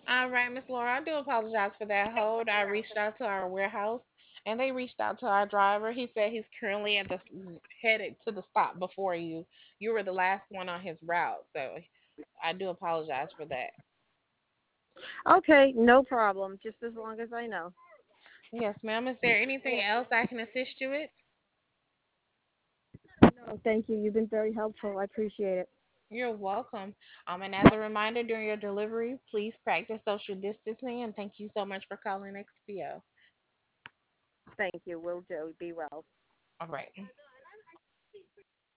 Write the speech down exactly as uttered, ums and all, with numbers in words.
All right, Miss Laura, I do apologize for that hold. I reached out to our warehouse and they reached out to our driver. He said he's currently at the headed to the stop before you. You were the last one on his route, so I do apologize for that. Okay, no problem. Just as long as I know. Yes, ma'am. Is there anything else I can assist you with? No, thank you. You've been very helpful. I appreciate it. You're welcome. Um, and as a reminder during your delivery, please practice social distancing and thank you so much for calling X P O. Thank you. Will do. Be well. All right.